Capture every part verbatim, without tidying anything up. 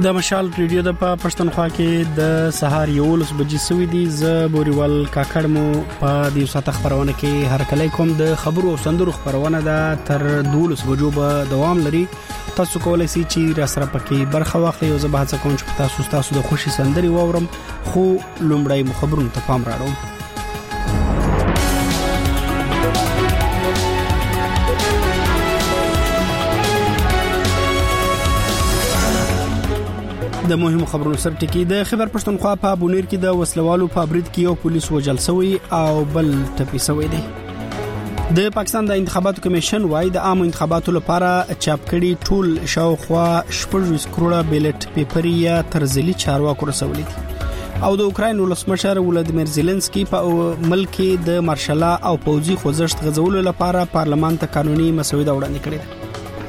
د مشال ریډیو د په پښتونخوا کې د سهار یولس بجې سوي دي. ز بوريوال کاکړ مو په دې ساعت خبرونه کې هر کله کوم د خبرو او سندرو خبرونه ده تر دولس بجو به دوام لري. تاسو کولای شئ چې را سره پکې برخه واخلئ او زه به هڅه کوم چې تاسو تاسو د خوشي سندري واورم، خو لومړی مو خبرونه ته پام راوړم. د مهمو خبرونو سره ټکی د خبر پښتونخوا په بونیر کې د وسلوالو په برید کې یو پولیس وژل شوی او بل ټپي شوی دی. د پاکستان د انتخاباتو کمیشن وايي د عام انتخاباتو لپاره چاپ کړي ټول شاوخوا شپږ کروڑه بیلټ پیپر یا ترزیلي چارواکو رسولي دي. او د اوکراین ولسمشر ولادیمیر زيلنسکي په ملک کې د مارشلا او پوځي خوځښت غځولو لپاره پارلمان ته قانوني مسوده وړاندې کړې ده.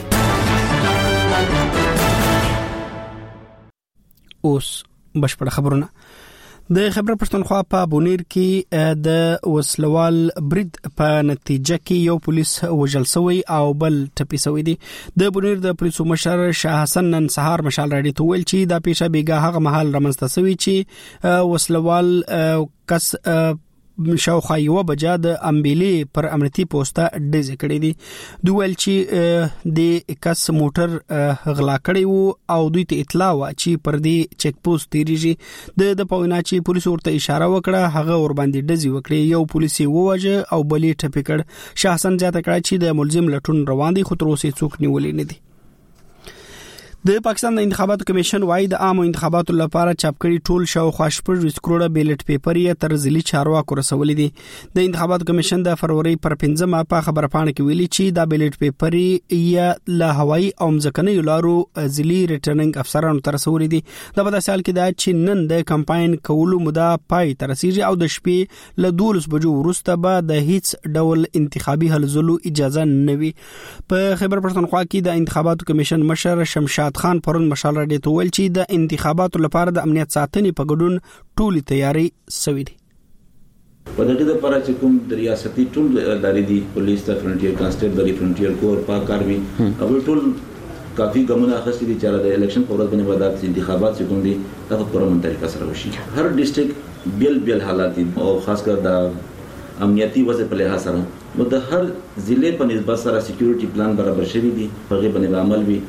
اوس بشپړ خبرونه. د خبر پښتونخوا په بونیر کې د وسلوال برید په نتیجه کې یو پولیس وژل شوی او بل ټپي شوی دی. د بونیر د پولیسو مشر شاه حسن نن سهار مشال راډیو ته ویل چې دا پیښه بیګا هغه محل رامنځته شوی چې وسلوال کس شاوخوا یو بجا د امبيلي پر امنیتي پوسټه ډیزه کړې دي. دوی ول چې د کس موټر غلا کړی وو او دوی ته اطلاع و چې پر دې چیک پوسټ تیریږي. د د پوینا چې پولیس ورته اشاره وکړه هغه ور باندې ډزي وکړي، یو پولیسي ووجه او بلې ټپي کړ. شاه حسن ځاته کړ چې د ملزم لټون روان دي، خو تر اوسه څوک نیولې نه دي. د پاکستان د انتخاباتو کمیشن وايي د عام انتخاباتو لپاره چاپ کړي ټول شاوخوا شپږ کروڑه بیلټ پیپر یا ترزیلي چارواکو رسولي دي. د انتخاباتو کمیشن د فروری پر پنځمه په خبره پاڼه کې ویلي چې دا بیلټ پیپر یا له هوایي او ځمکني لارو ځلي ریټرننګ افسرانو تر رسولي دي. د په سال کې دا چې نن د کمپاین کولو موده پای تر رسیدي او د شپې له دولس بجو وروسته به د هیڅ ډول انتخابي هلو اجازه نه وي. په خبر پښتونخوا کې د انتخاباتو کمیشن مشر شمشاد خان پرون مشال راډیو ته ویل چې د انتخاباتو لپاره د امنیت ساتنې په ګډون ټولې تیاری شوې دي. په دغه لپاره چې کوم د ریاستي ټول ادارې دي، پولیس ته فرنټیر کانسټیبل د فرنټیر کور پاک کاروي او ټول کافي ګامونه اخیستي دي چې د الیکشن په ورځ باندې ودات انتخابات چې کوم دي دا په پوره طریقه سره وشي. هر ډیسټریکټ بیل بیل حالات او خاص کر د امنیتي وضع په لحاظ سره نو د هر ضلع په نسبت سره سکیورټي پلان برابر شوی دي، په غي باندې عمل وي.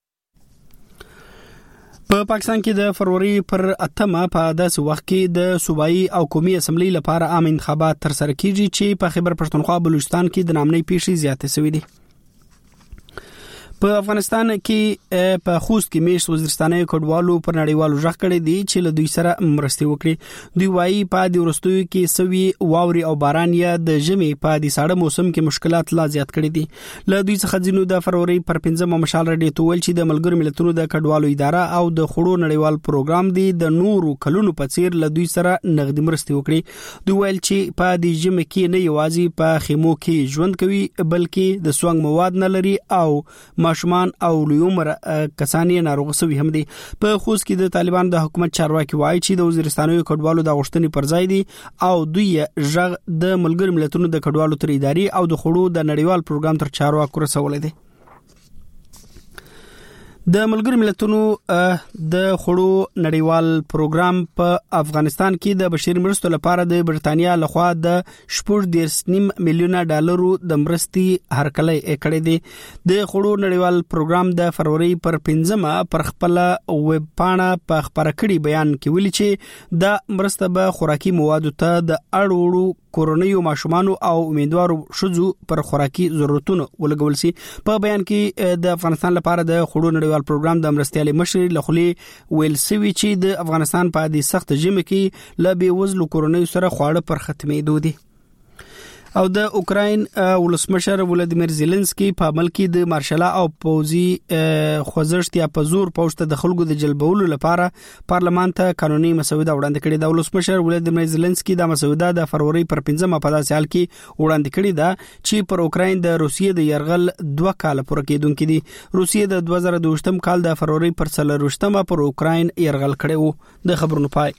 په پاکستان کې د فروری پر اتمه په داسې وخت کې د صوبایي او قومي اسمبلی لپاره عام انتخابات تر سره کیږي چې په خیبر پښتونخوا بلوچستان کې د نامنۍ پیښې زیاتې شوې دي. په افغانستان کې په خوست کې میش وزیرستاني کډوالو پر نړیوالو ځخ کړي دي چې له دوی سره مرستي وکړي. دوی وايي په دې ورستوي کې سوي واوري او باران یا د ژمي په دې ساړه موسم کې مشکلات لا زیات کړي دي. له دوی څخه ځینو د فروری پر پنځمه مشال راډیو ته ویل چې د ملګرو ملتونو د کډوالو اداره او د خړو نړیوال پروګرام دی د نورو کلونو په څیر له دوی سره نغدي مرستي وکړي. دوی ویل چې په دې ژمي کې نه یوازې په خیمو کې ژوند کوي بلکې د سونګ مواد نه لري او ماشومان او لومر کسانی ناروغ شوی هم دي. په خوست کې د طالبان د حکومت چارواکي وایي چې د وزیرستاني کډوالو د غوښتنې پر ځای دي او دوی ژغ د ملګرو ملتونو د کډوالو تر ادارې او د خړو د نړیوال پروګرام تر چارواکو رسولې دي. د ملګرو ملتونو د خړو نړیوال پروګرام په افغانستان کې د بشري مرستو لپاره د برتانیا لخوا د شپږ دېرش نیم میلیونه ډالرو د مرستې هرکلی کړی دی. د خړو نړیوال پروګرام د فروری پر پنځمه پر خپل ویب پاڼه په خبره کړي بیان کې ویلي چې د مرسته به خوراکي موادو ته د اړوړو کورونیو ماشومانو او امیدوارو شذو پر خوراکي ضرورتونو ولګول شي. په بیان کې د افغانستان لپاره د خړو نړیوال پروګرام د مرستيالي مشر لخوا ویل سوي چې د افغانستان په دې سخت ژمي کې ل بي وزلو کورونیو سره خواړه پر ختمېدو دي. او د اوکراین ولسمشر ولادیمیر زيلنسکي په ملک د مارشلا او پوځي خوځښت یا په زور پوسټ د خلکو د جلبولو لپاره پارلمان ته قانوني مسوده وړاندې کړې ده. ولسمشر ولادیمیر زيلنسکي د مسوده د فروری پر پنځمه په داسې حال کې وړاندې کړې ده چې پر اوکراین د روسیې د يرغل دوه کال پوره کېدونکې دي. روسیې د دوه زره دوه کال د فروری پر څلرویشتمه پر اوکراین يرغل کړی وو. د خبرونو پای.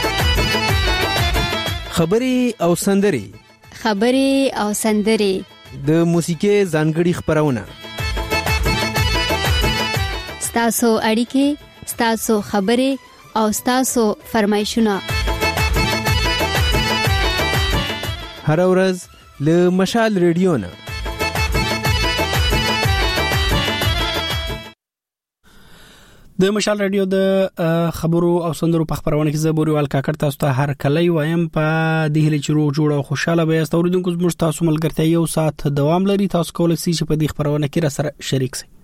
خبري او سندري خبري او سندري د موسیقي ځانګړي خبرونه، ستاسو اړیکې، ستاسو خبرې او ستاسو فرمایشونه هر ورځ له مشال ریډیو نه. د مشال رادیو د خبرو او سندرو په خبرونه کې زبوري وال کاکړ تاسو ته هر کله وایم په دې هلي چروغ جوړ او خوشاله به تاسو اوریدونکو زموږ تاسو ملګرتیا یو ساعت دوام لري. تاسو کولای شئ چې په دې خبرونه کې را سره شریک شئ.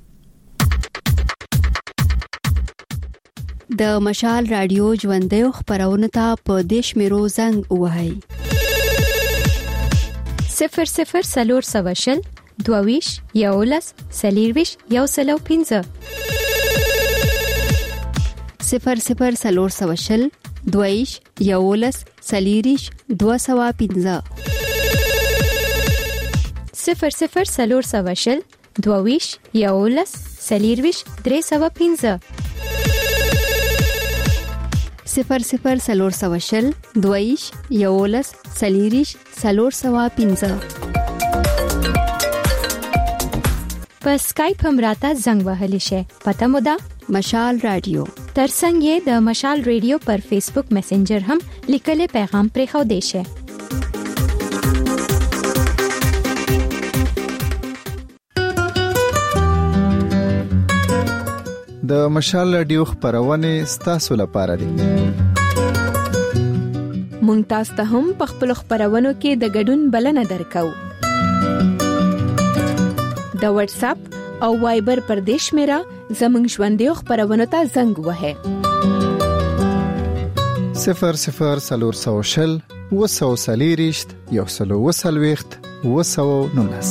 د مشال رادیو ژوندۍ خبرونه ته په دیش میرو زنګ وهاي صفر صفر سلور سواشل دوویش یولس سلیرویش یو سلو پینزه صفر صفر سلور سواشل دوویش یولس سلیریش دو سوا پینزه صفر صفر سلور سواشل دوویش یولس سلیرویش درې سوا پینزه صفر صفر سلور سواشل دویش یولس سلیریش سلور سوا پینزه. په اسکایپ هم راته زنګ وهلی شي. پته مو ده مشال رادیو. ترڅنګ یې د مشال رادیو پر فیسبوک میسنجر هم لیکلي پیغام پرې خو دی شي. د مشال رادیو خبرونه ستاسو لپاره دي. مونږ تاسو ته هم په خپل خبرونو کې د ګډون بلنه درکو. د واتس اپ او وایبر پر دیش میرا زمنګ ژوندۍ خبرونه ته زنګ وهه صفر صفر سلور سوشل وسو سلیریشت یو سلو وسلويخت وسو نونس.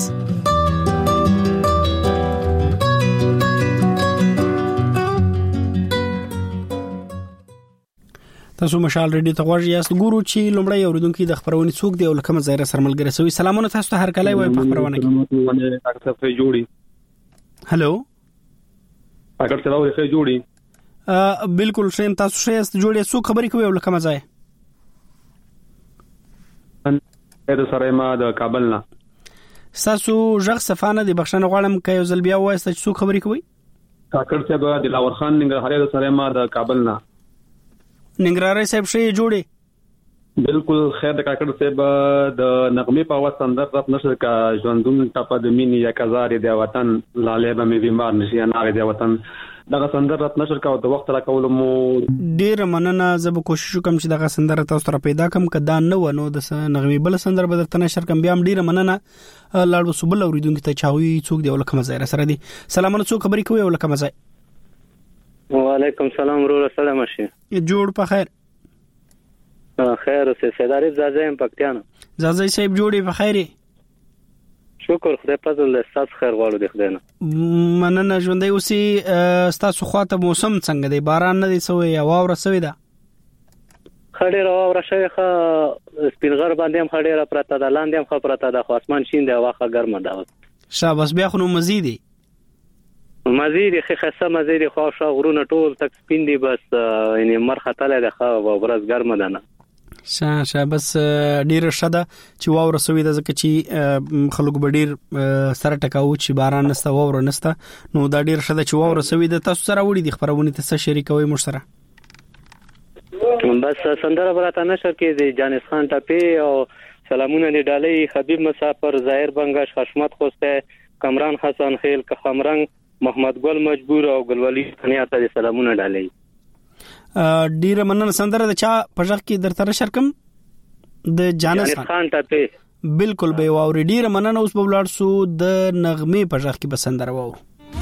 تاسو مشال رادیو ته غواړئ یاست ګورو چې لومړی اوریدونکو د خبرونه څوک دی او لکه مزایره سره ملګری سوي. سلامونه تاسو ته هر کله وای په خبرونه کې. ډاکټر صاحب جوړي. هالو ډاکټر صاحب ښه جوړي. ا بالکل شیم تاسو ښه است جوړي. څوک خبرې کوي او لکه مزای د سره ما د کابل نه تاسو ژغ صفانه د بخښنه غواړم که یو ځل بیا وایست چې څوک خبرې کوي. ډاکټر صاحب دلاور خان ننګرهاري د سره ما د کابل نه. ننګرهاري صاحب شه جوړي. بالکل خیر د ډاکټر صاحب د نغمه په واسطه اندر رات نشر کا ژوندون ټاپه د مینې یا کزار دی وطن لاله به مې بیمار نشي نه دی وطن دغه سندر رات نشر کا د وخت را کول مو ډیر مننه. زه به کوشش وکم چې دغه سندر تاسو ته پیدا کم کدا نه ونو د نغمه بل سندر به درته نشر کم. بیا هم ډیر مننه لاړو سبل اوریدونکو ته چاوي څوک دی ولکه مزایره سره دی. سلامونه څوک خبرې کوي ولکه مزای. وعلیکم سلام ورور سلام شي. جوړ په خیر. خیر اوسه سیداری زازایم پکتیانو. زازای صاحب جوړي په خیر. شکر خدای په دې ستاسو خیر غواړو د خدای نه. مننه ژوندۍ اوسې. ستاسو خواته موسم څنګه دی؟ باران نه دی سوی یا واوره سوی ده؟ خړې راوره شوی ښه سپینغر باندې هم خړې را پراته ده لاندې هم خړ پراته ده خو اسمان شین دی واخه ګرمه ده. شاباس بیا خو نو مزيدي مزید خې خاصه مزید خو شا غرونه ټول تک سپین دي بس یعنی مرخته له خو ورځ ګرمه ده نه. شا شا بس ډیر شده چې واوره سوي د ځکه چې خلک به ډیر سره ټکاو چې باران نسته واوره نسته نو دا ډیر شده چې واوره سوي د تاسو سره وړي د خبرونه ته څه شریکوي مو سره. بس سندره براته نشر کې د جانس خان ټپی او سلامونه لډالۍ حبیب مسافر ظاهر بنگش حشمت خوسته کمران حسن خیل کخمرنګ محمد ګل مجبور او ګلولي ثانیه ته سلامونه ډالۍ. ډیر مننه. سندره د چا پژغ کې درته شرکم د جانس خان ټپی بالکل به واوري. ډیر مننه. اوس په ولاړ سو د نغمه پژغ کې بسندره واورو.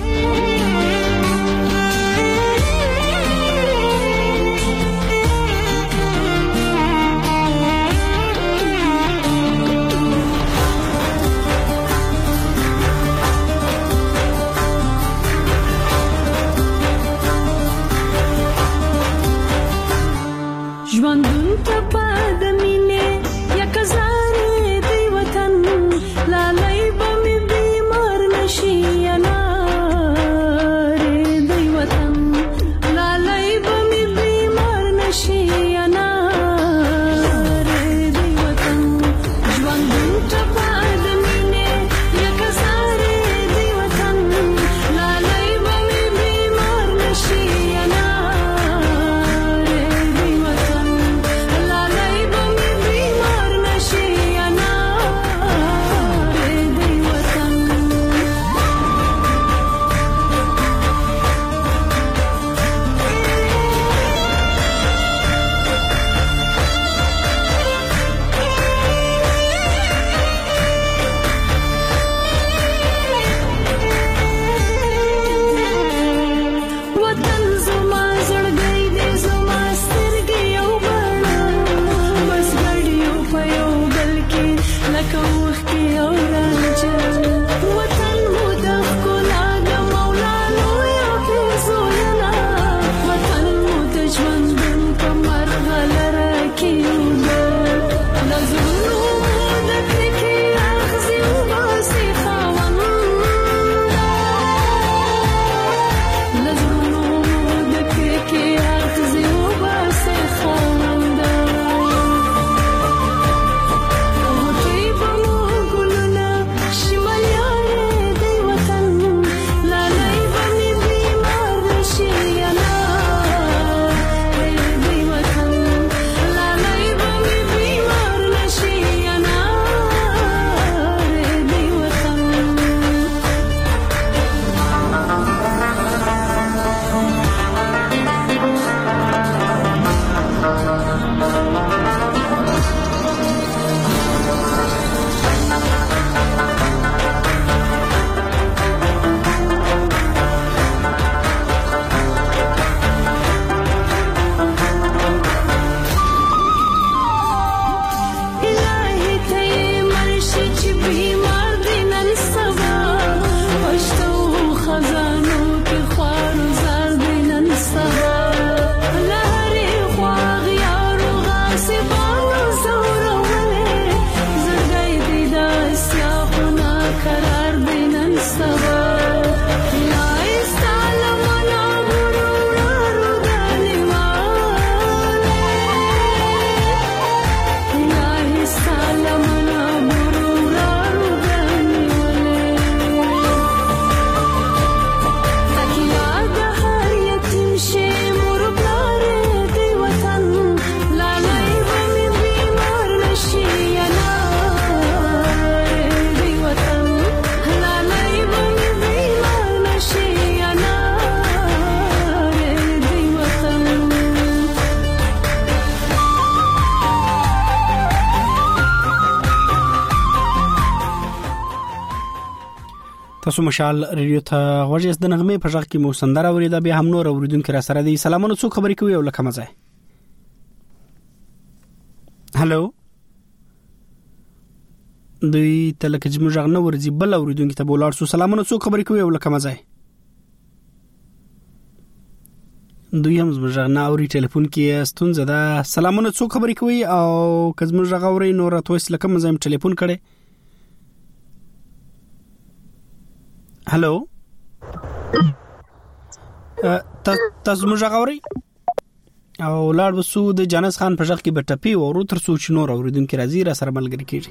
ژوندون ته پد مینه یا کزارې دی وطن لالای به مې بیمار نشي یا نه تاسو مشال ریډیو ته غوږی د نغمه په ځای کې مو سندره اوریدا بیا هم نور اوریدونکو را سره دي. سلامونه، څو خبرې کوي او لکه مزه. هالو دوی تلکه جمع ځغ نه ورځي بل اوریدونکو ته بولار سو. سلامونه، څو خبرې کوي او لکه مزه. دوی هم زموږ نه اوري، ټلیفون کې ستونزه ده. سلامونه، څو خبرې کوي او کزمو ځغ اوري نور تاسو لکه مزه هم ټلیفون کړي. هالو تاسو موږ غوړی او لاړ وسو د جانس خان په ځخ کې بټپی او ورو تر سوچ نور اوریدونکو راځي را سره ملګری کیږي.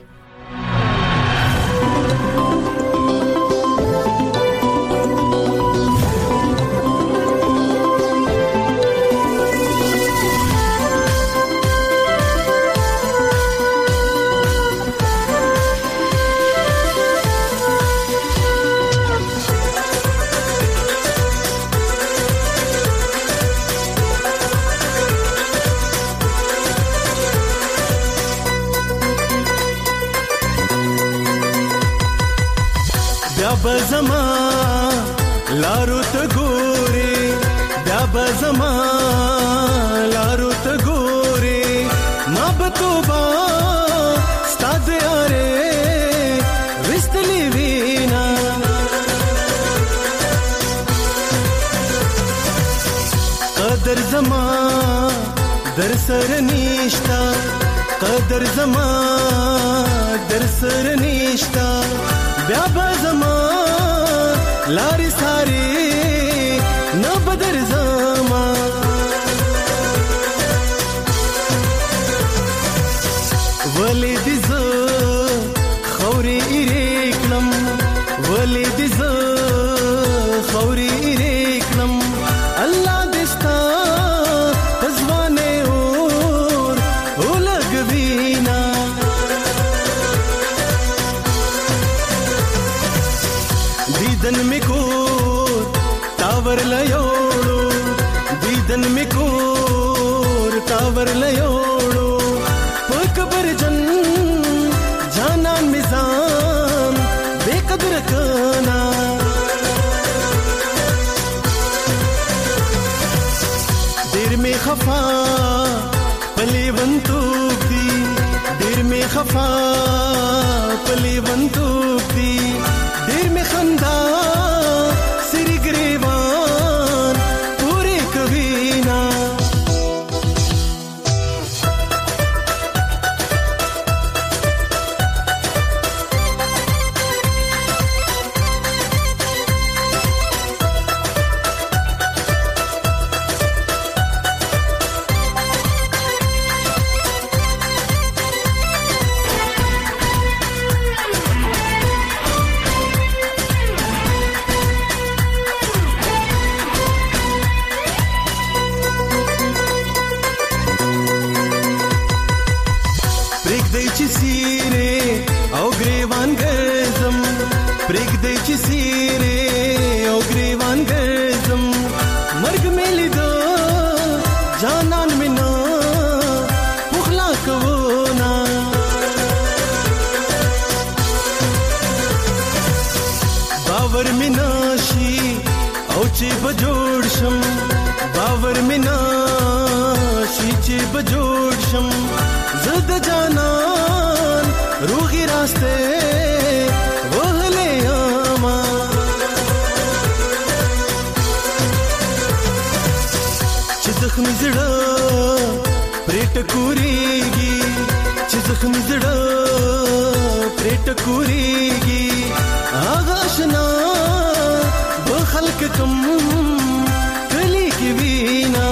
بزما لارو ته ګوري، بیا بزما لارو ته ګوري، ما بتوبا ستاد یاره وستلی وینا. قدر زما در سر نشتا، قدر زما در سر نشتا، بیا بزما لاری ساری نه بدر زما. ولی دیز خوری ایریکلم، ولی دیز خوری ایریکلم، الله دستا تزوانه اور اولگوینا. دیدن می کور تاور لیوڑو، دیدن می کور تاور لیوڑو، پکبر جن جانان میزان بے قدر کنا. دیر میں خفا پلی ونتوک دی، دیر میں خفا پلی ونتوک دی، دیر میں خندا سری گریوان پورے کبینا. باور می ناشي او چې بجوړ شم، باور می ناشي چې بجوړ شم، زد جانان روغي راسته وهله اما. چې زخمي زړه پرېټ کوريږي، چې زخمي زړه پرېټ کوريږي، آغا شنا بخلق کم کلی کی وینا.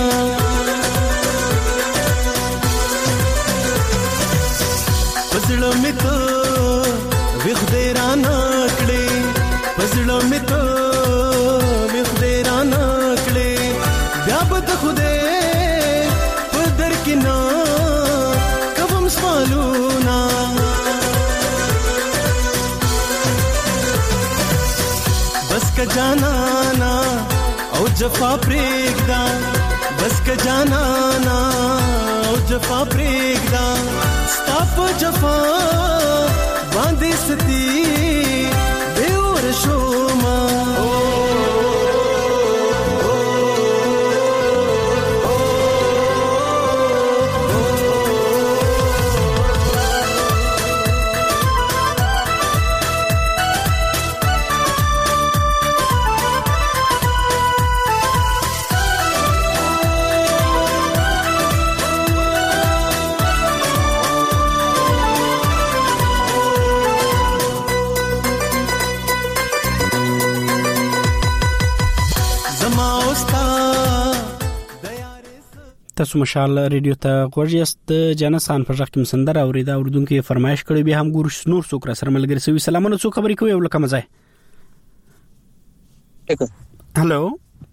پزړه می ته وخدای را نکړې، پزړه می ته وخدای را نکړې، بیا به د خدای په در کې نه کوم سوالونه. بس کا جانانا او جفا پریگدا، بس کا جانانا او جفا پریگدا، ستاپ جفا باندې ستی دیور شو تاسو مشال ریډیو ته غوړیاست جنسان په ځکه مسندر اوریدا اوردونکو فرمایش کړی به هم ګور نور څوک را سره ملګری سوي سلامونه څوک خبرې کوي ولکه مزه هالو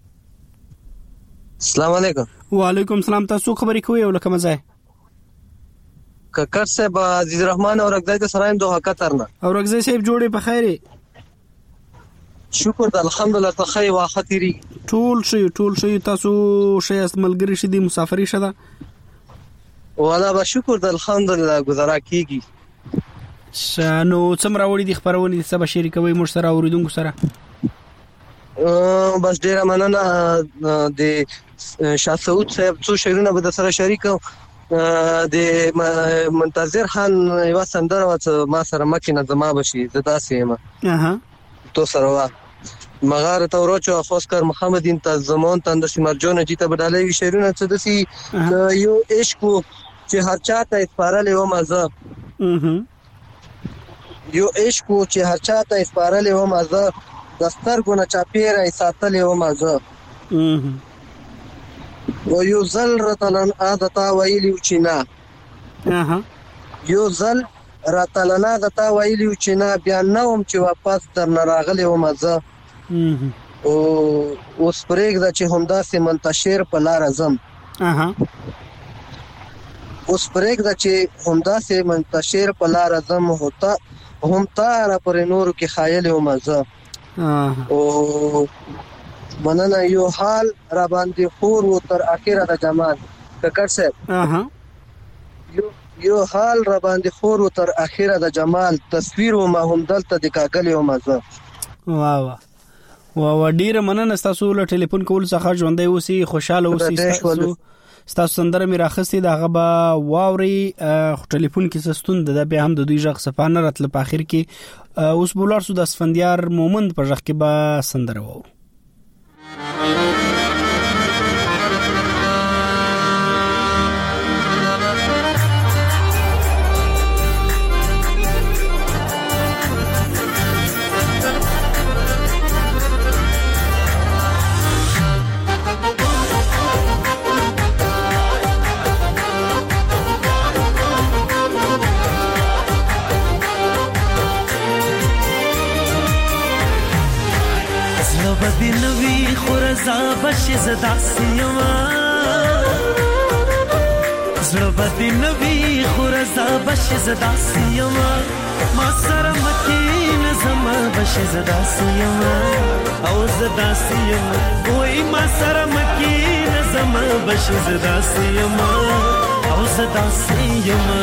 السلام علیکم وعلیکم السلام تاسو خبرې کوي ولکه مزه ککر صاحب عزیز الرحمن اور اگدای ته سرایم دوه قطرنا اور اگزای صاحب جوړې په خیره شکر د الحمدلله ته خی واختری ټول شي ټول شي تاسو شي ملګری شي د مسافری شته ولا به شکر د الحمدلله گزاره کیږي شنو څومره وړي د خبرونه د سبا شریکوي مر سره اوریدونکو سره بس ډیره مننه د شاه سعود صاحب څو شعرونه به سره شریکو د منتظر خان یو سندره ما سره مکینه زما بشي زدا سیمه اها تو سره مغار توروچو خوسکر محمد انت زمان تند سیمرجون جیته بدالوی شعرونه څه دسی یو عشق چې هر چاته اسپارل و مزه یو عشق چې هر چاته اسپارل و مزه دستر ګونه چاپیره ساتل و مزه و یو زل رتلن عادتا ویلی وچینا اها یو زل راتلنا غتا ویلی وچینا بیا نوم چې واپس در نراغلی و مزه او اوس پرېږده چې همدا سي منتشر په لار اعظم اها اوس پرېږده چې همدا سي منتشر په لار اعظم هوتا هم تا پر نور کې خایل و مزه او مننه یو حال را باندې خور و تر اخره د جمال ککر صاحب اها یو یو حال را باندې خور و تر اخره د جمال تصویر و ما هم دلته د کاګل و مزه واه واه و ډیره مننه تاسو له ټلیفون کول څخه ژوندې اوسئ خوشاله اوسئ تاسو تاسو سندره می راخستې دا غبا واوري ټلیفون کې سستون د به هم د دوی ژغ صفانه راتل په اخر کې اوس بولار سو د اسفندیار مومند په ژغ کې با سندره وو بدنوی خورزا بش زدا سیما زړه بدنوی خورزا بش زدا سیما ما سره مکین زما بش زدا سیما او زدا سیما وای ما سره مکین زما بش زدا سیما او زدا سیما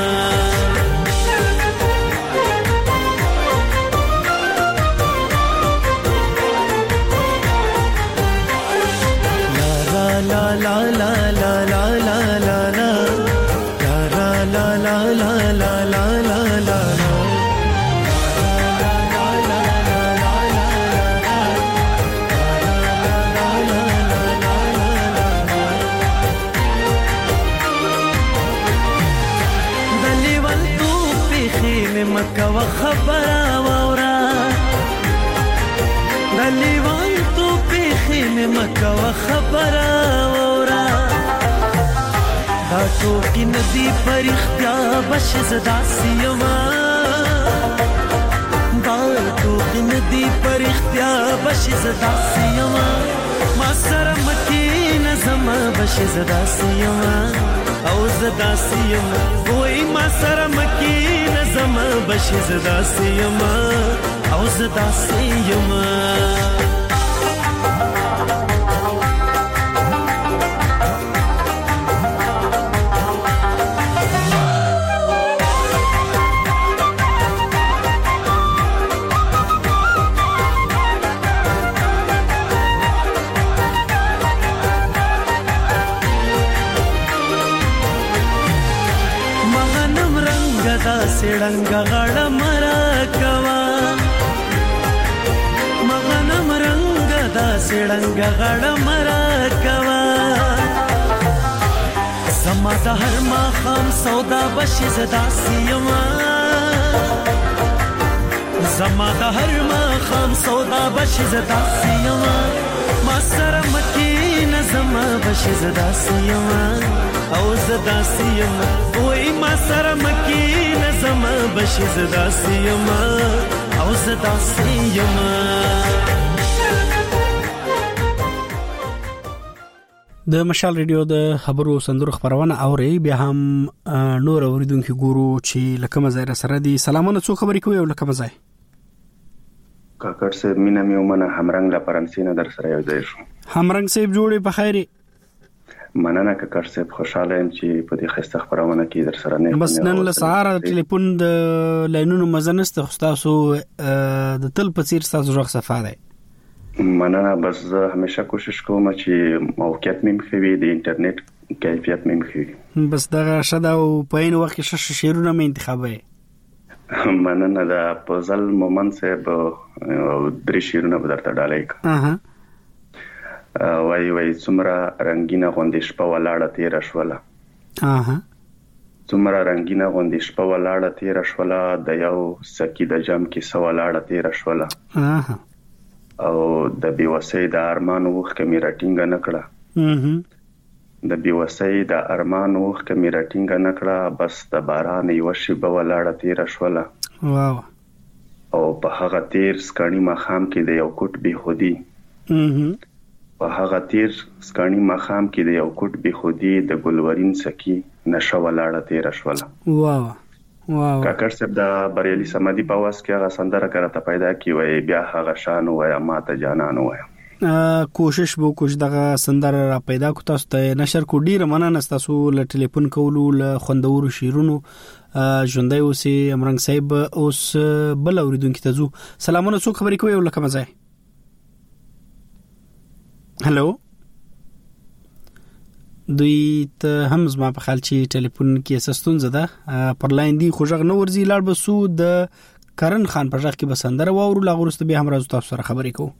la la la la la la la la la la la la la la la la دلی ول تو پیخي مکه وخبره وورا دلی ول تو پیخي مکه وخبره تو کی ندی پر اختیار بش زدا سیما دا تو کی ندی پر اختیار بش زدا سیما ما سره مکین زما بش زدا سیما او زدا سیما وای ما سره مکین زما بش زدا سیما او زدا سیما سړنګ غړ مرا کوا مغنم رنگ دا سړنګ غړ مرا کوا زما د هر ما خام سودا بشي زدا سیما زما د هر ما خام سودا بشي زدا سیما ما سره مکی نظم بشي زدا سیما او زدا سیما وای ما سره مکی نظم بشي زدا سیما او زدا سیما د مشال ریډیو د خبرو سندرو خبرونه اوري بیا هم نور اوریدونکو ګورو چې لکه مزه سره دي سلامونه څو خبرې کوي او لکه مزه کاکړ صاحب مینا مې ومنه همرنګ لا پرنسینه در سره یو ځای شو همرنګ صاحب جوړې په خیره مننه کاکړ صاحب خوشاله یم چې په دې خسته خبرونه کې در سره نه بس نن له سهار ټلیفون د لاینونو مزنست خستاسو د تل په څیر تاسو ژغ صفاده مننه بس زه همیشه کوشش کوم چې موقعیت مې مخوي د انټرنیټ کیفیت مې مخوي بس دا شدا او په این وخت کې شش شیرونه مې انتخابه مننه دا پزل مومن صاحب درې شیرونه به درته ډالای اها وای وای څومره رنگینه غوندې شپه ولاړه تیر شوله اها څومره رنگینه غوندې شپه ولاړه تیر شوله د یو سکی د جام کې سو ولاړه تیر شوله اها او د بیوسۍ د ارمان وخ کمی راټینګ نه کړه د بیوسۍ د ارمان وخ کمی راټینګ نه کړه بس د باران یو شی په ولاړه تیر شوله واو او په هغه تیر سکانی مخام کې د یو کوټ بي خودي په هغه تیر سکانی مخام کې د یو کوټ بي خودي د ګلورین سکی نشه ولاړه تیر شوله واو واو کاکړ صاحب د بریالي سمادي په واس کې هغه سندره کرته پیدا کی وای بیا هغه شان وای ما ته جانان وای کوشش وو کوش دغه سندره را پیدا کو تاسو ته نشر کو ډیر مننه تاسو له ټلیفون کولو له خوندورو شیرونو ژوندۍ اوسې امرنګ صاحب اوس بل اوریدونکو ته زو سلامونه څو خبرې کوي ولکه مزه هالو دوی ته هم زما په خیال چې ټلیفون کې سستون زده پر لاین دی خوژغ نو ورزي لاړ بسو د کرن خان په ځخ کې بسندره واورو لا غرست به هم راز تاسو سره خبرې کوو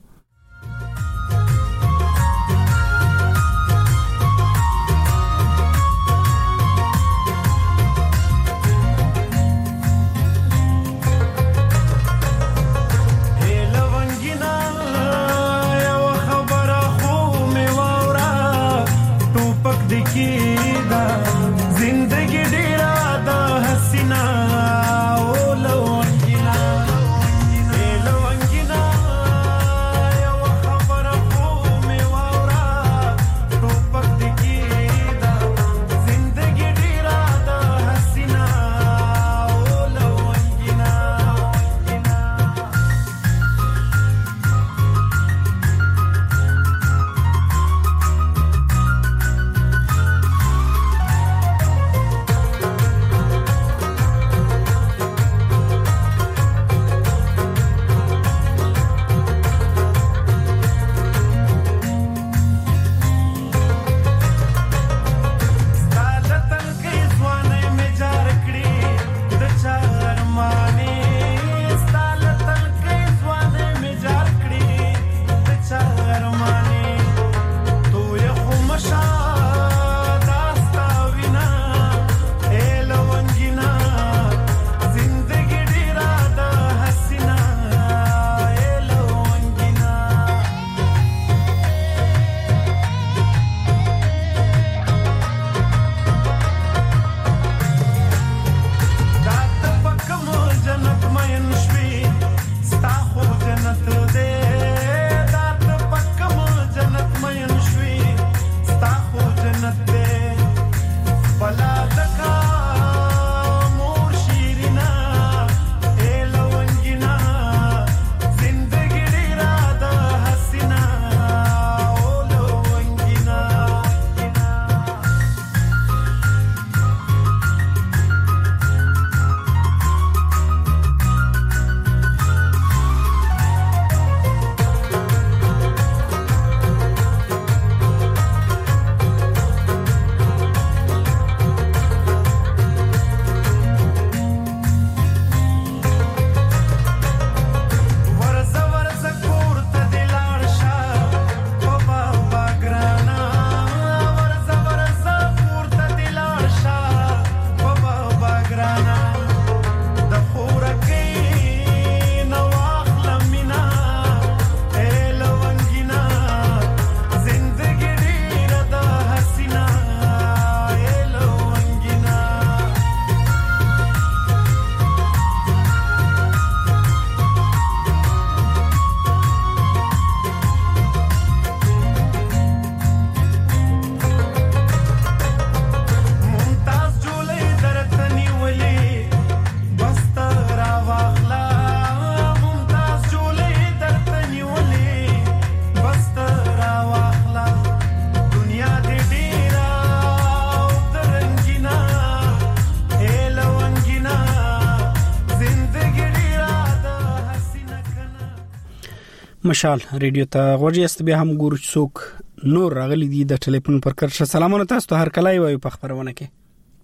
مشال ریډیو ته غوږی است بیا هم ګورو څوک نور راغلي دي د ټلیفون پر کرشه. سلامونه تاسو ته هر کله وایو په خبرونه کې.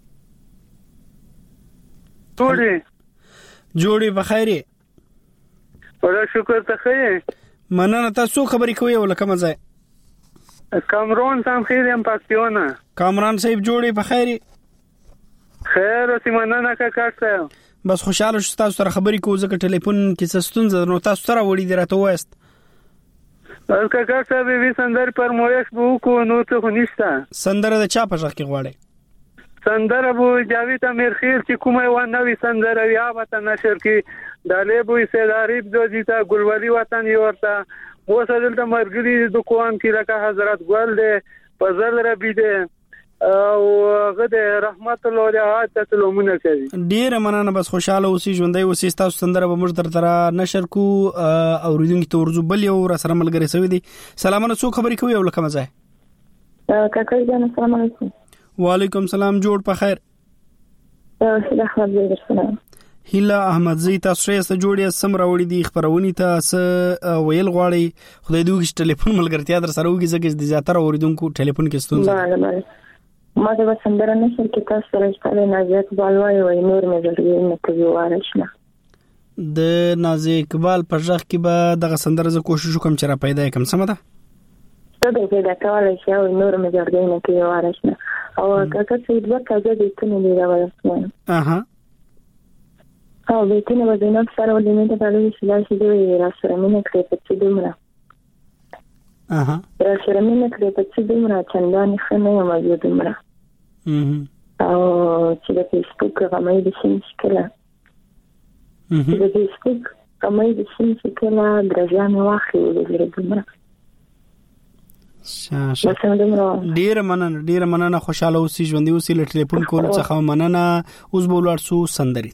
جوړي جوړي بخیرې ولا شکر ته خیر مننه. تاسو خبرې کوي ولکه مزه کامران تام خیر ام پاکستان کامران صاحب جوړي بخیرې خیر او مننه کا کاټه بس خوشاله شو تاسو سره خبرې کوو ځکه ټلیفون کې څه ستونزه نو تاسو سره وړي درته وایست الکه کاټه به وی سندر پر مویش بو کو نو ته خنيستا سندره د چا په ځخ کې غواړي سندره بو جاوید امیر خیر چې کومه و نوې سندره یا وطن نشر کې دالې بو سیداریب دوجیتا ګلوالي وطن یورتا و سدل د مرګري د کوان کې لکه حضرت ګل دې پزل ربي دې او غد رحمت الله علیه تسلمونه کوي. ډیر مننه بس خوشاله اوسې ژوندۍ اوسې تاسو سندره به موږ درته نشر کو او ریډینګ ته ورزو بل یو را سره ملګری سوي دي. سلامونه څو خبرې کوي ولکه مزه کاکا جان السلام علیکم. وعلیکم السلام جوړ په خیر. هیله احمد زی درسنه هیله احمد زی تاسو سره جوړې سم راوړي دي خبرونی ته س ویل غواړي خدای دوی ټلیفون ملګرتیا در سره وګي زګ د زیاتره اوریدونکو ټلیفون کې ستونزه بله بله ما د سندره نشر کې تاسو سره اشتاله نازیه اقبال وای نور مې زړګي نه کوي وارشنه د نازیه اقبال په ځخ کې به دغه سندره ز کوشش وکم چې را پیدا کم سم ده ته د پیدا کولای شي او نور مې زړګي نه کوي وارشنه او کاکا سید وکړه د دې کنه دی راوړم اها او د دې نه وزنه سره ولې نه تعالی شي چې دوی را سره مینه کوي په څه دومره اها را سره مینه کوي په څه دومره چندان خنه یې موجود دومره اها او چې د فیسبوک غمای د شین شکله اها د فیسبوک غمای د شین شکله درځه مې واخلې د دې دومره شاشه ډیر مننه ډیر مننه خوشاله اوسې ژوندۍ اوسې ل ټلیفون کول څخه مننه اوس بولار سو سندري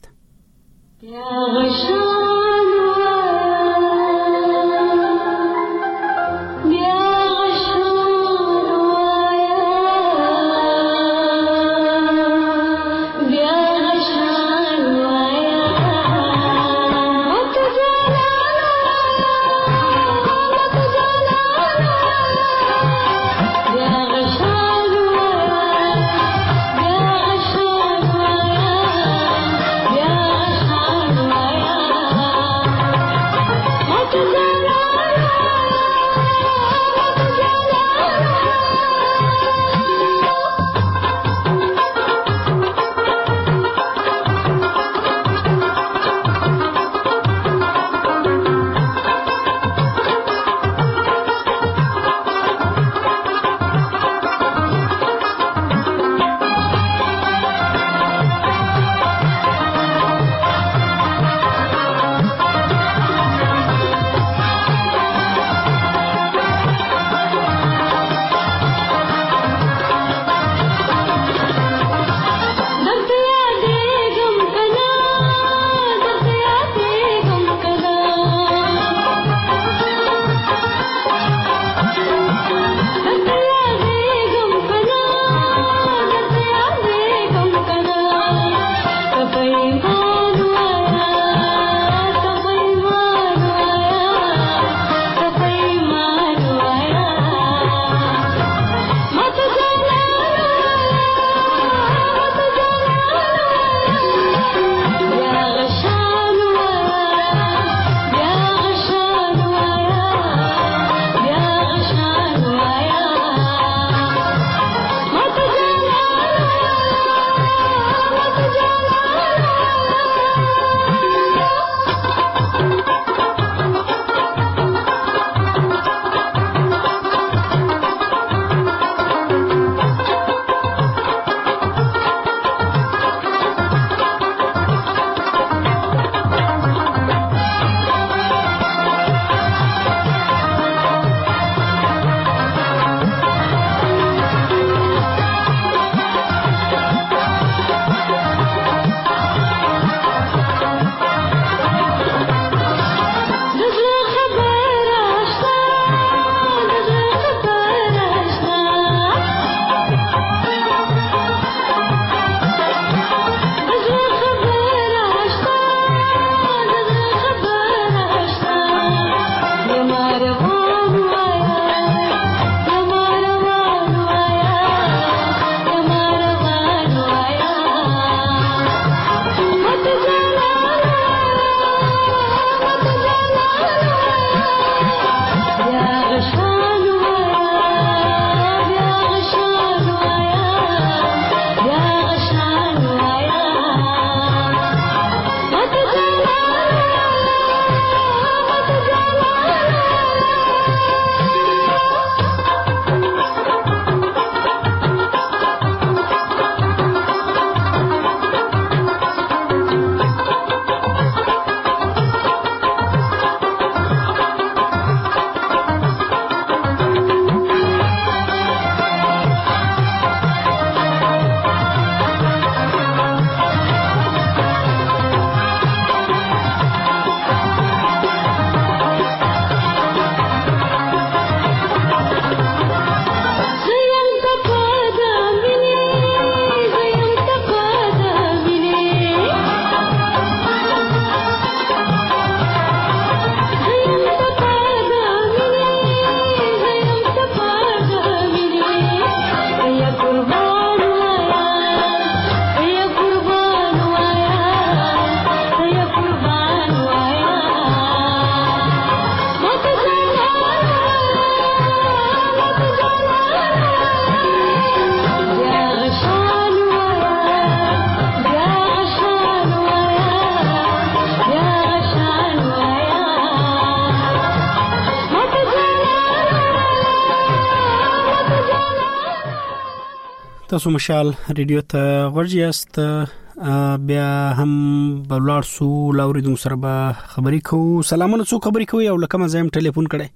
تاسو مشال ریډیو ته ورجیاست بیا هم بلوار سو لاوریدو سره به خبرې کوو. سلامونه، څو خبرې کوي او لکه ما زم ټلیفون کړي.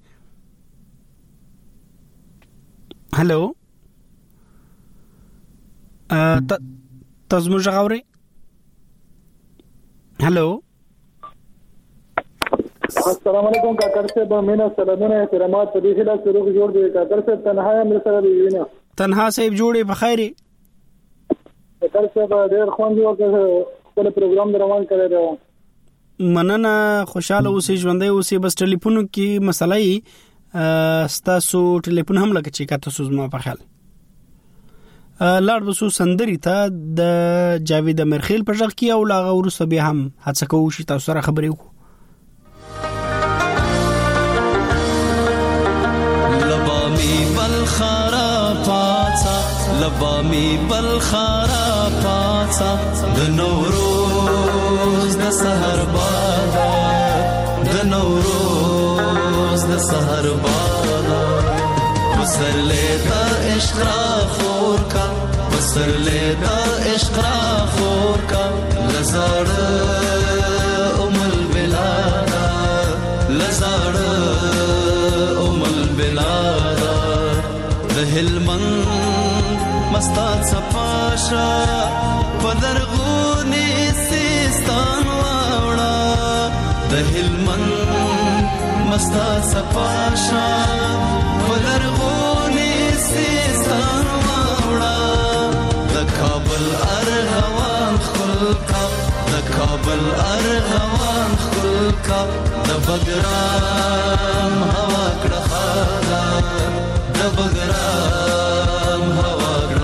هالو ا تاسو موږ غوړې. هالو السلام علیکم کاکر صاحب، مینا سلامونه احترامات په دې خلا سره جوړ دی. کاکر صاحب تنها مې سره دی وینا تنها صاحب جوړې په خیره. کاکر صاحب ډېر خوند یو خپل پروګرام روان کړی دی. مننه، خوشاله اوسې، ژوندۍ اوسې. بس ټلیفون کې مسله ای ستاسو ټلیفون هم لکه چې کاته سوزما په خیال لاړ بسو سندري ته د جاوید امرخیل په ځخ کې او لاغه ورسره به هم هڅه کوو چې تاسو سره خبرې وکړو. لبامي بالخارا پاڅا د نوروز د سحر بادا، د نوروز د سحر بادا، وسرلې د عشق را خور کا، وسرلې د عشق را خور کا، لزړ ام البلاد، لزړ ام البلاد د هلمند مستا صفاشا پدرغونی سیستان واوڑا، د هلمند مستا صفاشا پدرغونی سیستان واوڑا، د کابل ارغوان خلقا، د کابل ارغوان خلقا، د بګرام هوا کړه، د بګرام هوا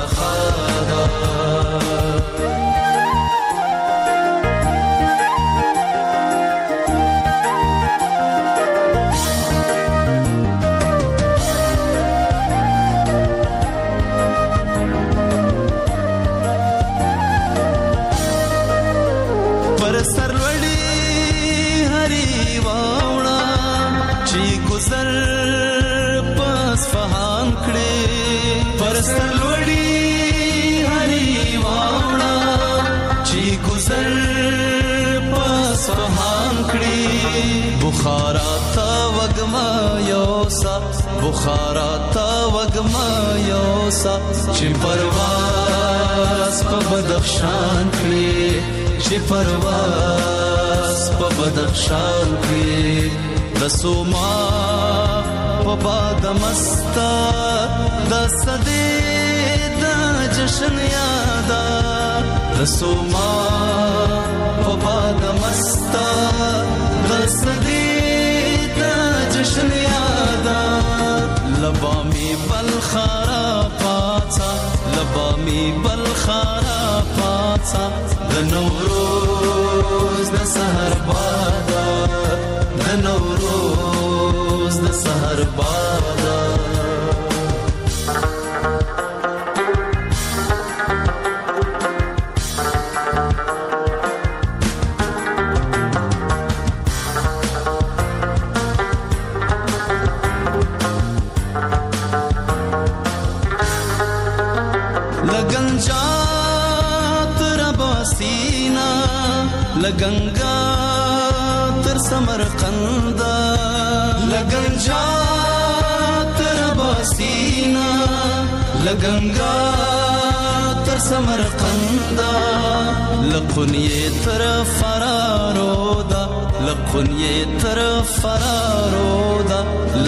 بخارا تا وگما یوسا، بخارا تا وگما یوسا، چی پرواز پا بدخشان کلی، چی پرواز پا بدخشان کلی، دسو ما پا باد مستا، دا صدی دا جشن یادا، دسو ما پا باد مستا، دا صدی دا جشن یادا، لبامی بالخارا پاتا، لبامی بالخارا پاتا، دا نوروز دا سحر بادا، دا نوروز دا سحر بادا. لگنگا تر سمرقندا، لگنجا تر باسینا، لگنگا تر سمرقندا، لقنیه تر فرارودا، لقنیه تر فرارودا،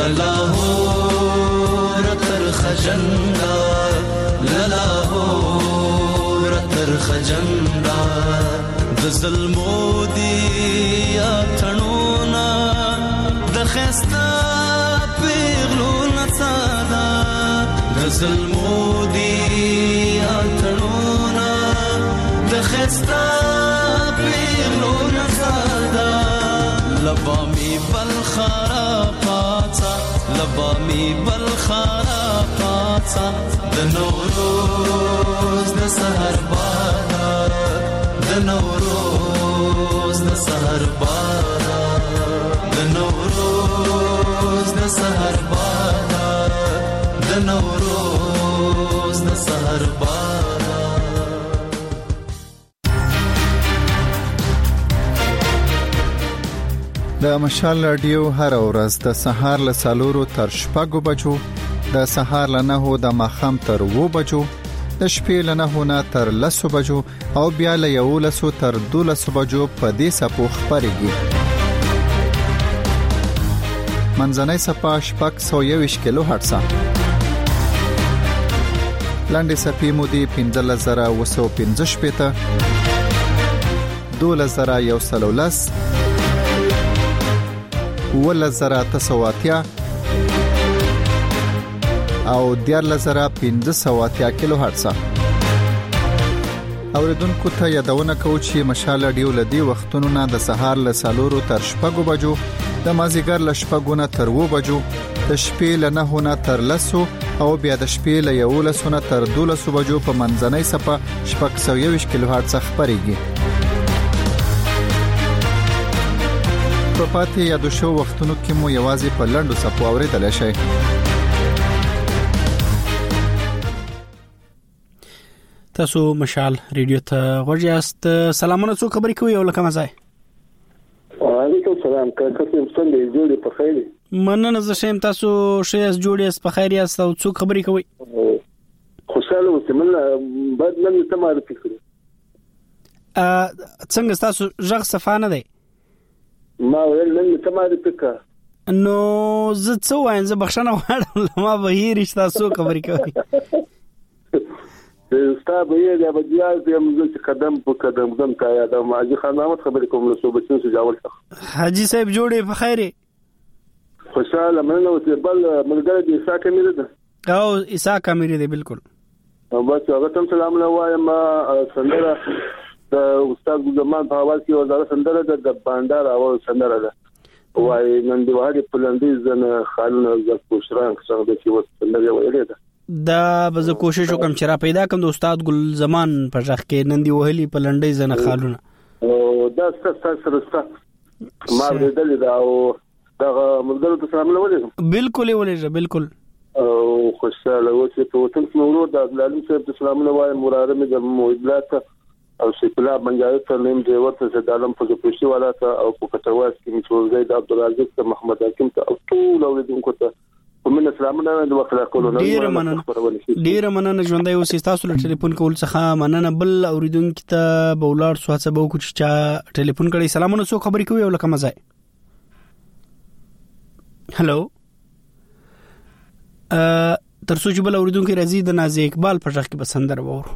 للاهور تر خجندا، للاهور تر خجندا، د ظلمو دی یا تنونا، د خستا پیغلو نڅادا، د ظلمو دی یا تنونا، د خستا پیغلو نڅادا، لبامی بالخارا پاتا، لبامی بالخارا پاتا، د نوروز د سحر بادا، د نوروز د سحر بادا، د نوروز د سحر بادا، د نوروز د سحر بادا. د مشال رادیو هر ورځ د سهار له سالورو تر شپږو بجو، د سهار له نهو د ماښام تر اوو بجو، د شپې له نهو نه تر لسو بجو او بیا له یولسو تر دولسو بجو په دې سپو خپرېږي. منځنۍ سپه شپږ سوه یوویشت کیلو هرټزه. لنډې سپې مودې پنځلس زره اوه سوه پنځه شپېته، دولس زره یو سل او لس، اوولس زره اته سوه اتیا او دیارلس زره پنځه سوه اتیا کیلو هرټزه. اوریدونکو ته یادونه کوو چې مشال رادیو له دې وختونو نه د سهار له څلورو تر شپږو بجو، د مازدیګر له شپږو نه تر اوو بجو، د شپې له نهو نه تر لسو او بیا د شپې له یولسو نه تر دولسو بجو په منځنۍ سپه شپږ سوه یوویشت کیلو هرټزه خپرېږي. په پاتې یادو شو وختونو کې مو یوازې په لنډو سپو اورېدلی شئ. تاسو مشال ریډیو ته غوږ یاست. سلامونه، څو خبرې کوي او لکه مزای؟ وعلیکم السلام. کاکا صاحب څنګه جوړې په خیر؟ مننه زه شیم. تاسو ښه یاست، جوړ یاست، په خیر یاست او څو خبرې کوي؟ خوشاله اوسئ. مننه. بعد نن ته معرفي کړو. ا څنګه تاسو ژغ صفه نه دی؟ ما ویل نن ته معرفي کړه. نو زه څه وایم، زه بخښنه غواړم، ما به هیرش تاسو خبرې کوي. ستا به یې د ابدیاز د مزل قدم په قدم زم کا یادم حاجی خان محمد خبرې کوم له صوبچن سجاول څخه. حاجی صاحب جوړې په خیر؟ خوشاله. مننه اوسئ. بل ملګری د عیسی کامل ده. او عیسی کامل دی بالکل. او بس هغه تم سلام له وایم. سندره د استاد زمان په आवाज کې وزاره سندره د باندار او سندره ده. وای نن دی وهدي پلندې زنه خالونه ز کوشران څنګه د چې وڅ سندره ویلې ده. دا به زه کوشش وکم چې را پیدا کړم د استاد ګل زمان په ځخ کې نندي وهلي پلندې زنه خالونه. او دا ست سره ست ما ورېدل دا او دا ملګرو ته سلام له ولې. بالکل ولې بالکل. او خوشاله اوسئ. په وطن کې ورور د عبدالعلي صاحب ته سلام له وایم. مراره مې د مویدلات او سپلا بنجاري ته نیم دی ورته د عالم په پوښتنه والا ته او په کټواس کې مشهور زید عبدالعزیز ته محمد حکیم ته او ټول اوریدونکو ته ومن سلامونه د وخت راکولو. ډیر مننه ډیر مننه ژوندۍ اوسئ. تاسو له ټلیفون کول څخه مننه. بل اوریدونکو ته بولار سو هڅه به وکړو چې ټلیفون کړي. سلامونه، څو خبرې کوي او لکه مزای؟ هلو. ا تر څو چې بل اوریدونکو راځي د نازي اقبال په ځخ کې بسندر وورو.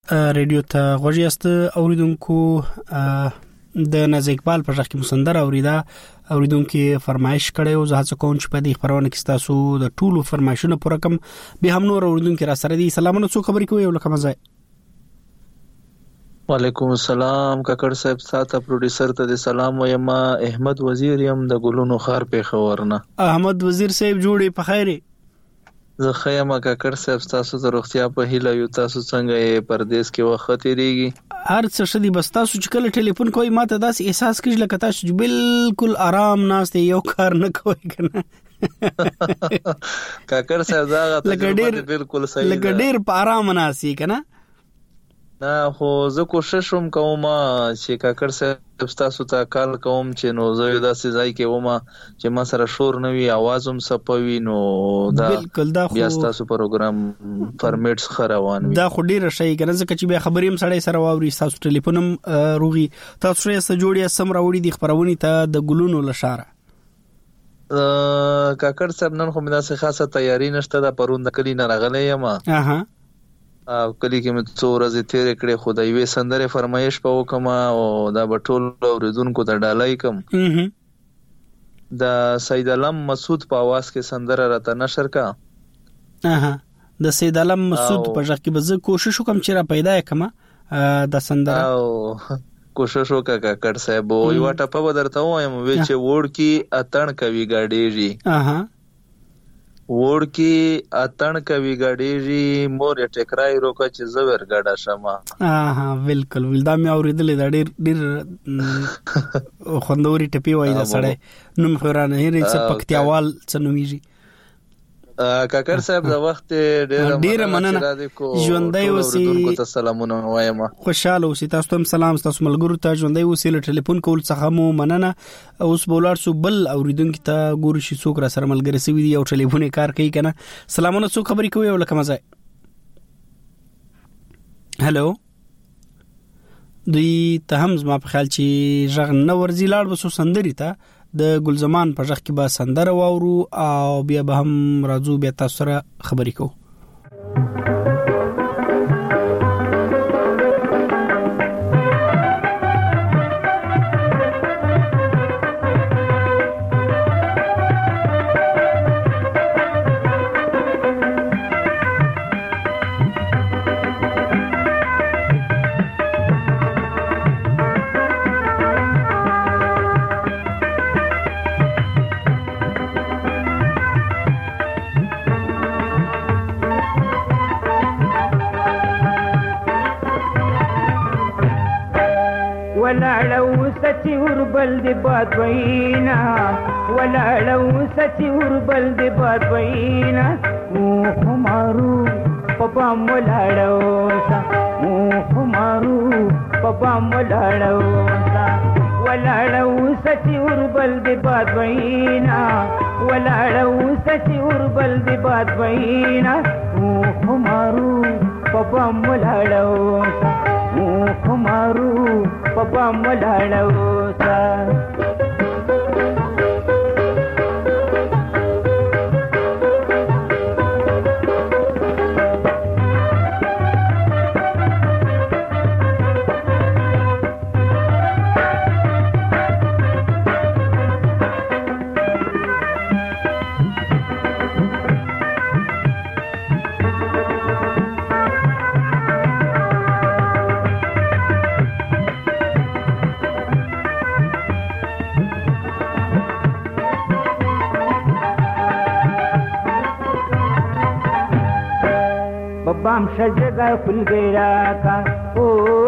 ریډیو ته غوږی است اوریدونکو د ناز اقبال په ځخ کې مسندر اوریدا اوریدونکو فرمایش کړي او زه هڅه کوم چې په دې خبرونه کې تاسو د ټولو فرمایشونو پر رقم به هم نور اوریدونکو را سره دي. سلامونه څو خبرې کوي ولکه مزه. وعلیکم السلام کاکړ صاحب ساته پروډوسر ته سلام وایم. احمد وزیر يم د ګلونو خار په خبرنه. احمد وزیر صاحب جوړې په خیره. زه خیمه کاکړ صاحب تاسو د روغتیا په هیله یو. تاسو څنګه یې پردیس کې وخت تیریږي؟ هر څه شدي بس تاسو چې کله ټلیفون کوئ ماته داس احساس کیږي لکه تاسو بالکل آرام ناست یو کار نه کوئ کنه. کاکړ صاحب دا تجربه بالکل صحیح ده. لکه ډیر په آرام ناسي کنه. نه خو زه کوشش هم کوم چې کاکړ صاحب تاسو ته کال کوم چې نو زه داسې ځای کې ومه چې ما سره شور نه وي आवाज هم صفوي نو دا بیا تاسو پروګرام فارمیټس خروان وي. دا خو ډیره شي کنه ځکه چې بیا خبرې هم سړی سره واوري تاسو ټلیفون هم روغي تاسو یې سره جوړیا سم راوړي د خبرونی ته د ګلونو لشاره. کاکړ صاحب نن خو مې داسې خاصه تیاری نشته د پروند کلی نه راغلی یم. اها او کلی کې مې څو ورځې تیرې کړې خو د یوې سندرې فرمایش په وکم او دا بټول اوریدونکو ته ډالای کوم. د سید علم مسعود په आवाज کې سندره راته نشر کا. اها د سید علم مسعود په ځکه کې به زه کوشش وکم چې را پیدا کما د سندره او کوشش وکړه کاکړ صاحب. یو ټپه بدرته وایم وی چې وړ کې اتن کوي گاډيږي. اها وړ کې اتن کوي گاډيږي مور ټکرای روکا چې زور گاډا شمه. اها بالکل ولدا مې اوریدلې دا ډېر ډېر خوندوري ټپی وای دا سړی نوم خورانه هرې څه پکتیاوال څه نومیږي. کاکړ صاحب د وخت ډېر مننه ژوندۍ اوسې کو سلامونه وایم. خوشاله اوسې تاسو ته سلام تاسو ملګرو ته ژوندۍ اوسې له ټلیفون کول څخه مو مننه. اوس بولار سو بل اوریدونکو ته ګورو شي څوک را سره ملګری سوي دی او ټلیفون کار کوي کنه. سلامونه څوک خبرې کوي ولکه مزه. هالو دوی ته هم زما په خیال چې ژغ نه ورزي لاړ وسو سندري ته د ګلزمان په ځخ کې به سندره واورو او بیا به هم راځو بیا تاسو سره خبرې کوو. سچي وربل دی باد وینا ولاړو سچي وربل دی باد وینا او خمارو پپام ولاړو سا او خمارو پپام ولاړو سا ولاړو سچي وربل دی باد وینا ولاړو سچي وربل دی باد وینا او خمارو پپام ولاړو سا او خمارو پپا ملاړو سا. बम सजगा फुलबेरा का ओ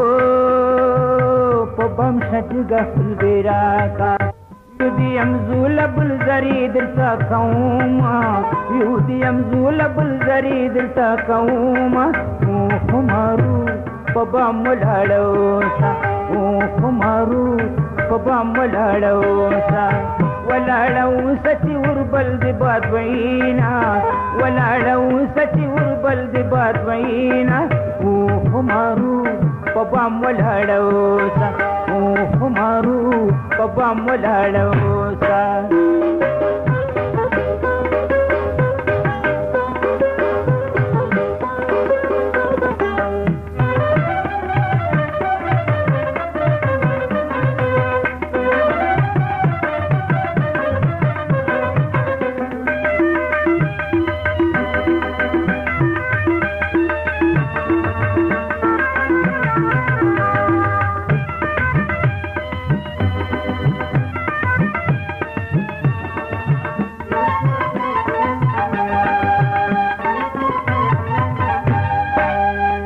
बम सजगा फुलबेरा का युदियम जुलबुल जरी दिलता कौमा युदियम जुलबुल जरी दिलता कौमा ओ हमारू पबा मुलाड़ो सा ओ हमारू पबा मुलाड़ो सा वलाड़ो सची उर्बल दे बात वहीना वलाड़ो सची उर्बल दे बात वहीना ओ हमारू पबा मुलाड़ो सा ओ हमारू पबा मुलाड़ो सा.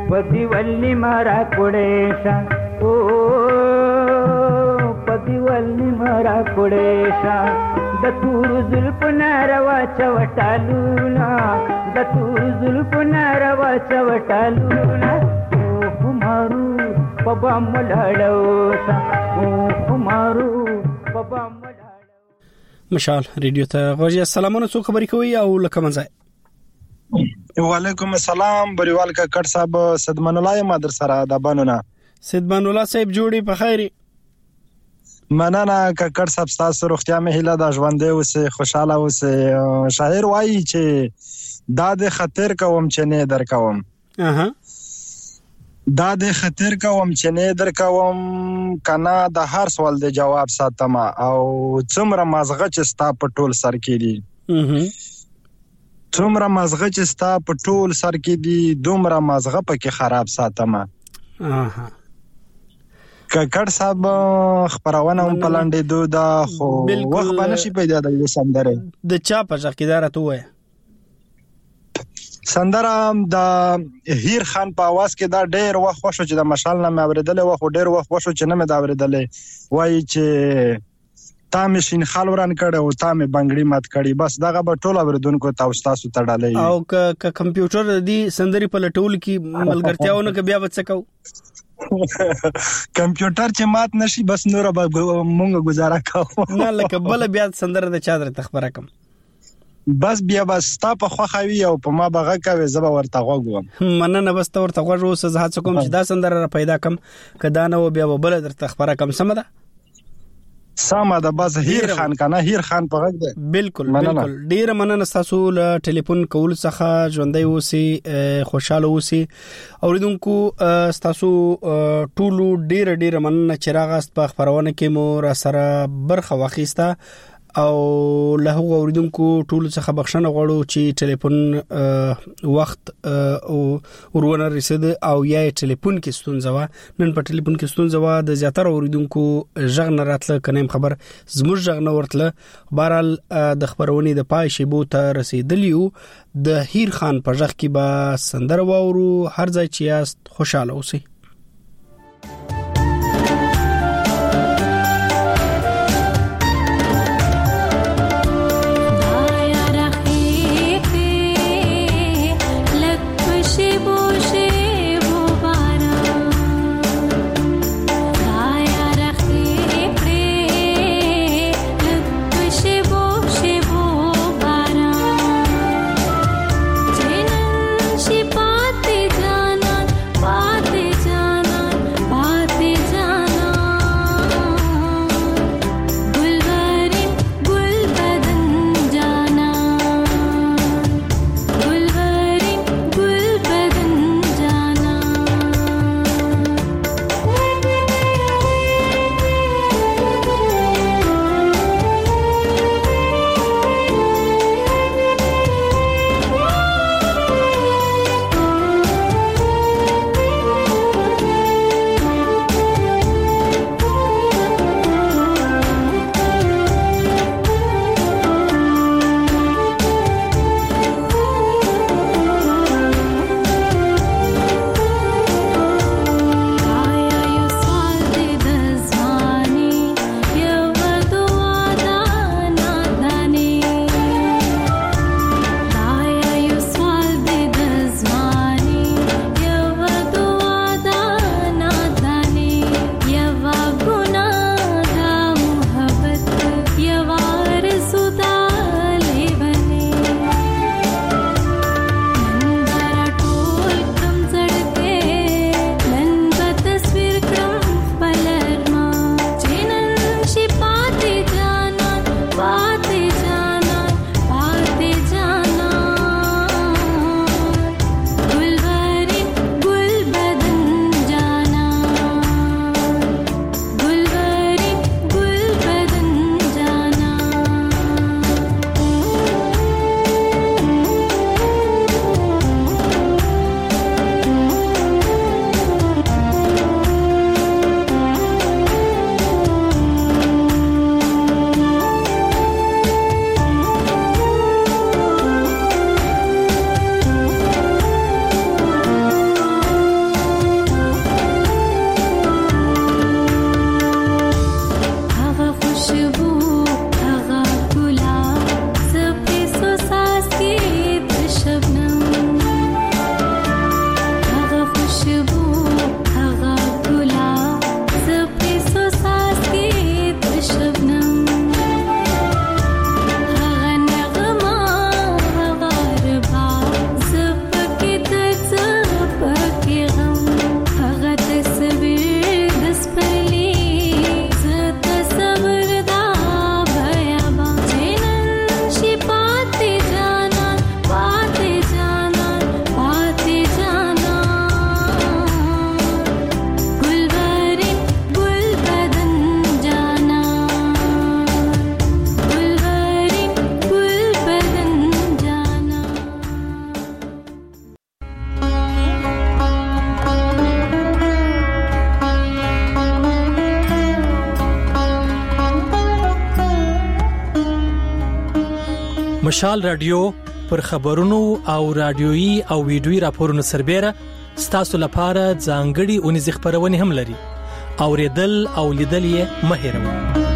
पदिवल्ली मारा कोडेशा ओ पदिवल्ली मारा कोडेशा दतूर जुल्फ नारवा चवटालूना दतूर जुल्फ नारवा चवटालूना ओ कुमारू पबा मलाडोसा ओ कुमारू पबा मलाडो مشال ریډیو ته غوږی السلامونه څو خبرې کوي او لکه منځای وعلیکم السلام بریوال کا کټ صاحب صدمن الله مادر سره د بانونه صدمن الله صاحب جوړي په خیری مننه کا کټ صاحب تاسو روغتیا مې هیله د ژوندې اوسه خوشاله اوسه شاعر وایي چې دا د خطر کوم چې نه در کوم اها دا د خطر کوم چې نه در کوم کنا د هر سوال د جواب ساتم او څومره مازغه چې ستا په ټول سر کې دي څومره مازغه چې ستا په ټول سر کې دي دومره مازغه پکې خراب ساتم اها ککړ صاحب خبرونه هم پلاندې دو دا خو وخت باندې شي پیدا د سندره د چا په ځکیدار ته وای سندره د هیر خان په आवाज کې دا ډېر وخت وشو چې د مشال نه مې اوریدل وخت ډېر وخت وشو چې نه مې دا اوریدل وایي چې تا مې شین خال وران کړ او تا مې بنگړی مات کړی بس دغه به ټول اوریدونکو تاسو تاسو تړلې او ک کمپیوټر دی سندري په لټول کې ملګرتیاونه کې بیا وڅکاو کمپیوټر چې مات نشي بس نور به مونږ گزاره کوو نه لکه بل بیا سندره د چادر تخبره کوم بس بیا بس تا په خوخوي او په ما بغه کوي زبا ورته غوږم مننه بس ته ورته غوږ اوس زه هڅه کوم چې دا سندره را پیدا کم کدا نه و بیا بل در تخبره کم سم ده سم ده بس هیر خان کنه هیر خان په غږ ده بالکل بالکل ډیر مننه تاسو له ټلیفون کول څخه ژوندۍ اوسي خوشاله اوسي اوریدونکو تاسو ټولو ډیر ډیر مننه چې راغست په خبرونه کې مو را سره برخه واخیسته او له هغو اوریدونکو ټول څخه بخښنه غواړو چې ټلیفون وخت ورونه رسید او یا ټلیفون کې ستونزه و نن په ټلیفون کې ستونزه و د زیاتره اوریدونکو ژغ نه راتله کنيم خبر زموږ ژغ نه ورتله بهرال د خبرونې د پای شیبو ته رسیدلیو د هیر خان په ژغ کې به سندره واورو هر ځای چې یاست خوشاله اوسئ She bought the مشال رادیو پر خبرونو او رادیويي او ویډیويي راپورونو سربېره ستاسو لپاره ځانګړي اونیز خبرونه هم لري. اوریدل او لیدل یې مه هېروئ.